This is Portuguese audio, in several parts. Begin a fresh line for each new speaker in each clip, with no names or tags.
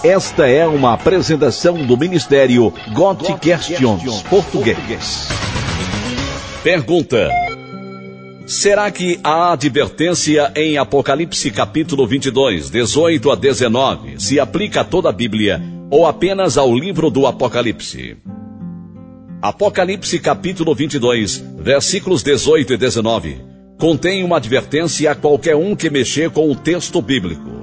Esta é uma apresentação do Ministério Got Questions Português. Pergunta: será que a advertência em Apocalipse capítulo 22, 18 a 19, se aplica a toda a Bíblia ou apenas ao livro do Apocalipse? Apocalipse capítulo 22, versículos 18 e 19, contém uma advertência a qualquer um que mexer com o texto bíblico.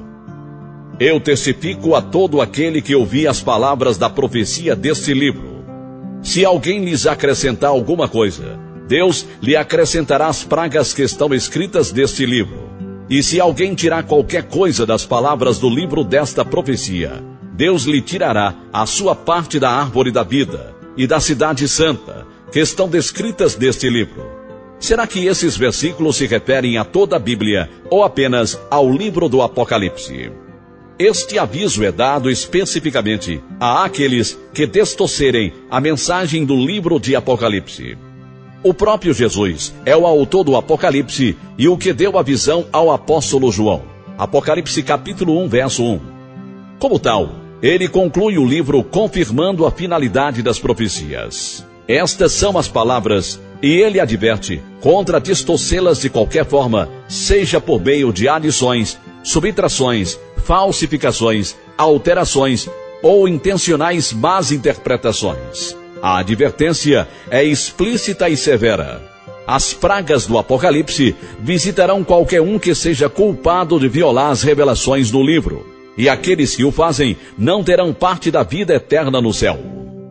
Eu testifico a todo aquele que ouvir as palavras da profecia deste livro. Se alguém lhes acrescentar alguma coisa, Deus lhe acrescentará as pragas que estão escritas neste livro. E se alguém tirar qualquer coisa das palavras do livro desta profecia, Deus lhe tirará a sua parte da árvore da vida e da cidade santa, que estão descritas neste livro. Será que esses versículos se referem a toda a Bíblia ou apenas ao livro do Apocalipse? Este aviso é dado especificamente a aqueles que distorcerem a mensagem do livro de Apocalipse. O próprio Jesus é o autor do Apocalipse e o que deu a visão ao apóstolo João. Apocalipse capítulo 1, verso 1. Como tal, ele conclui o livro confirmando a finalidade das profecias. Estas são as palavras, e ele adverte contra distorcê-las de qualquer forma, seja por meio de adições, subtrações, falsificações, alterações ou intencionais más interpretações. A advertência é explícita e severa. As pragas do Apocalipse visitarão qualquer um que seja culpado de violar as revelações do livro, e aqueles que o fazem não terão parte da vida eterna no céu.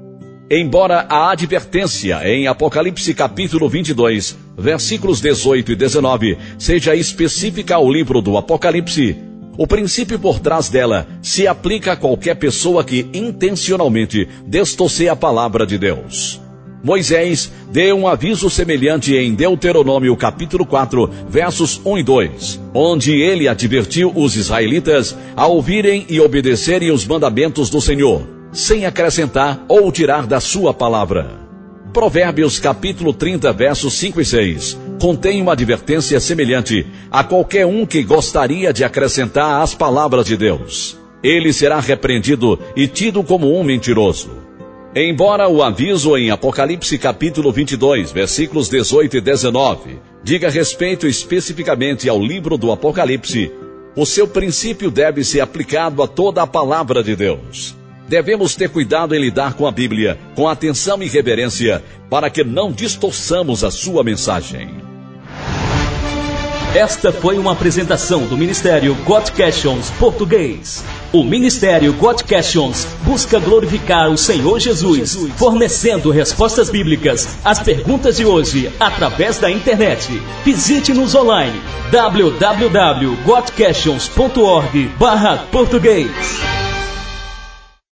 Embora a advertência em Apocalipse capítulo 22, versículos 18 e 19, seja específica ao livro do Apocalipse, o princípio por trás dela se aplica a qualquer pessoa que intencionalmente distorcer a palavra de Deus. Moisés deu um aviso semelhante em Deuteronômio capítulo 4, versos 1 e 2, onde ele advertiu os israelitas a ouvirem e obedecerem os mandamentos do Senhor, sem acrescentar ou tirar da sua palavra. Provérbios capítulo 30, versos 5 e 6, contém uma advertência semelhante a qualquer um que gostaria de acrescentar às palavras de Deus. Ele será repreendido e tido como um mentiroso. Embora o aviso em Apocalipse capítulo 22, versículos 18 e 19, diga respeito especificamente ao livro do Apocalipse, o seu princípio deve ser aplicado a toda a palavra de Deus. Devemos ter cuidado em lidar com a Bíblia, com atenção e reverência, para que não distorçamos a sua mensagem.
Esta foi uma apresentação do Ministério Got Questions Português. O Ministério Got Questions busca glorificar o Senhor Jesus, fornecendo respostas bíblicas às perguntas de hoje através da internet. Visite-nos online www.gotquestions.org/português.